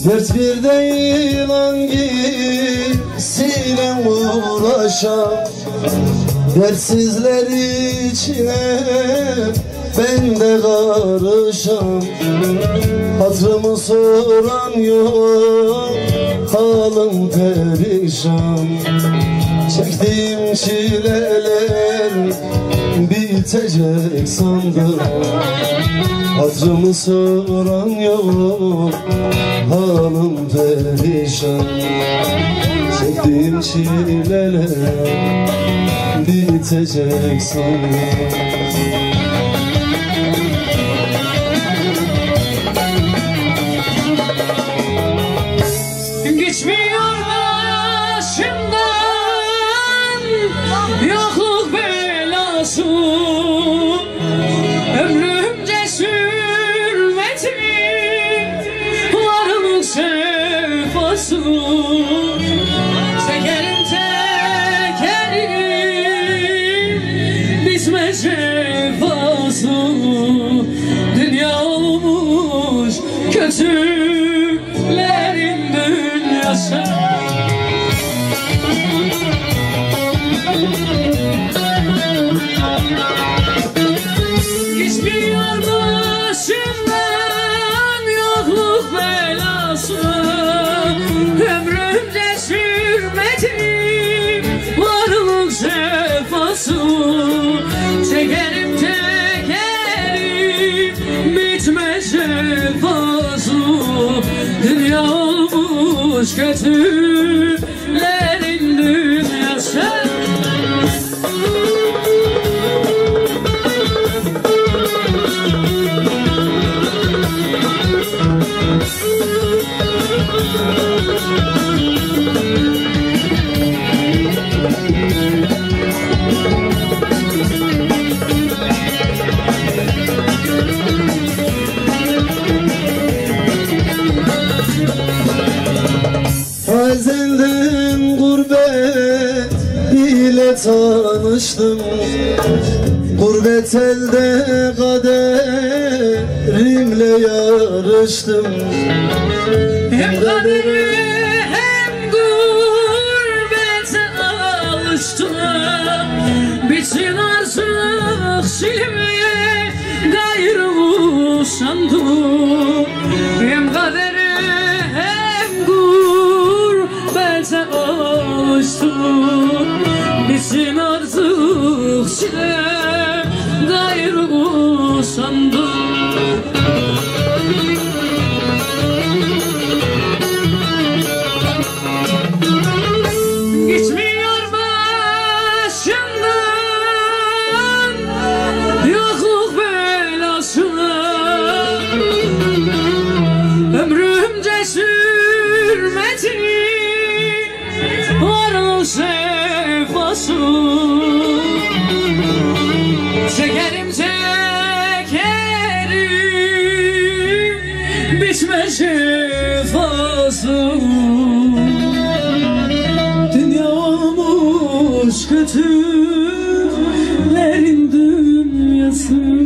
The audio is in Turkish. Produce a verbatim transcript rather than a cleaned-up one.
Dert bir değil hangisiyle uğraşam, dertsizler içine ben de karışam. Hatırımı soran yok, halim perişan. Çektiğim çileler bitecek sandım. Hatırımı soran yok, halim perişan. Çektiğim çileler bitecek sandım. Geçmiyor başımdan yokluk belası, ömrümce sürmedi varlık sefası. Çekerim tekerim bitmez cefası. Dünya olmuş kötülerin dünyası. Geçmiyor başımdan yokluk belası, ömrümce sürmedim varlık sefası. Çekerim tekerim bitmez cefası. Dünya olmuş kötülerin dünyası. Ezelden gurbet ile tanıştım, gurbet elde kaderimle yarıştım. Hem kaderi hem gurbete alıştım. Bitsin artık silmeye gayrı usandım. Hem kaderi hem gurbete alıştım. Bitsin artık silmeye gayrı usandım. Geçmiyor başımdan yokluk belası, ömrümce sürmedi varlık sefası. Çekerim tekerim bitmez cefası. Dünya olmuş kötülerin dünyası.